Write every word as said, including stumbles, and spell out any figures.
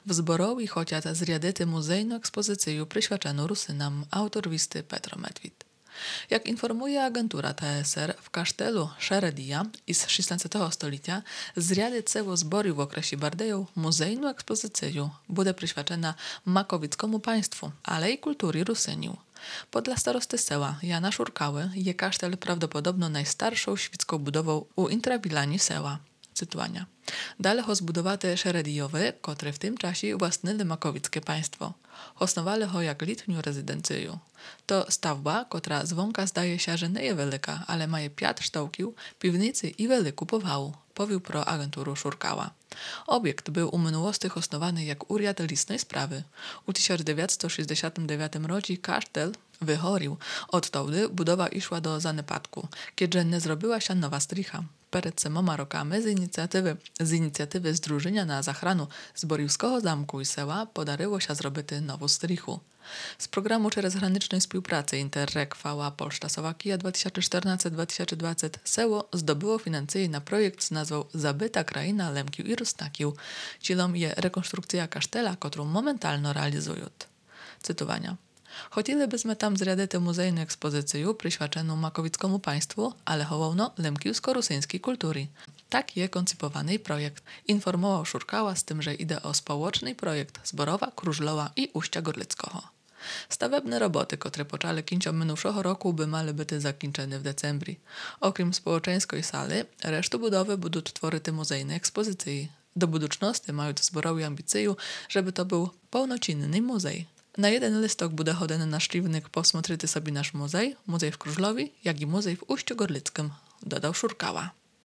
В зборовій хотять зрядити музейну експозицію, присвячену русинам, autor listy Petro Medwid. Jak informuje agentura T S R, w kasztelu Szeredija z szesnastego stulecia zrjady ceło zborił w okresie Bardejów muzejną ekspozycję, bude pryswiaczena makowickomu państwu, ale i kultury Rusyniów. Podla starosty sela Jana Szurkały je kasztel prawdopodobno najstarszą świecką budową u intrawilani sela. Cytowania. Dalej ho zbudowate Szeredijowy, które w tym czasie własnyli makowickie państwo. Osnowali ho jak litwnią rezydencję. To stawba, która zwonka zdaje się, że nie jest wielka, ale ma pięć sztołkiów, piwnicy i wielką powału, powił pro agenturu Szurkała. Obiekt był u minułosti osnowany jak uriad listnej sprawy. U tysiąc dziewięćset sześćdziesiątym dziewiątym roku kasztel wychorił. Odtąd budowa išła do zanepadku, kiedy nie zrobiła się nowa strycha. Przed semoma rokami z inicjatywy, z inicjatywy Zdrużenia na Zachranu Zborівського zamku i sela podaryło się zrobić nową strychu. Z programu czterezgranicznej współpracy Interreg Fała Polska-Słowakija dwa tysiące czternaście do dwa tysiące dwudziestego seło zdobyło financje na projekt z nazwą Zabyta kraina Lemkiów i Rusnakiów. Celem je rekonstrukcja kasztela, którą momentalno realizują. Cytowania. Chcielibyśmy tam zrядити muzejną ekspozycję pryswiaczoną makowickomu państwu, ale hołowno lemkiwsko-rusyńskiej kultury. Tak je koncypowany projekt. Informował Szurkała z tym, że idzie o społeczny projekt Zborowa, Krużlowa i Uścia Gorlickiego. Stawebne roboty, które poczęły kińcom minувшого roku, by mały być zakończone w decembri. Okrem społeczeńskiej sali, resztu budowy będą tworzyć muzejne ekspozycje. Do buduczności mają zborowi ambicję, żeby to był pełnocinny muzej. Na jeden listok bude chodzony na szliwnik posмотрите sobie nasz muzej, muzej w Krużlowi, jak i muzej w Uściu Gorlickim, dodał Szurkała.